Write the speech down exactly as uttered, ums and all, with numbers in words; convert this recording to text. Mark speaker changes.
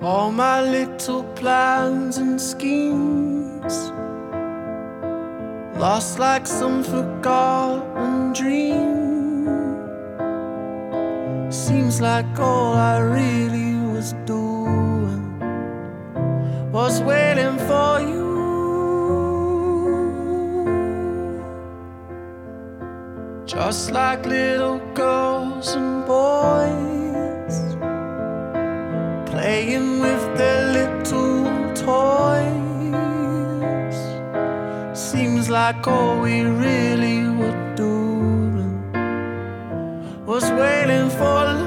Speaker 1: All my little plans and schemes lost like some forgotten dream. Seems like all I really was doing was waiting for you. Just like little girls and boys playing with their little toys. Seems like all we really were doing was waiting for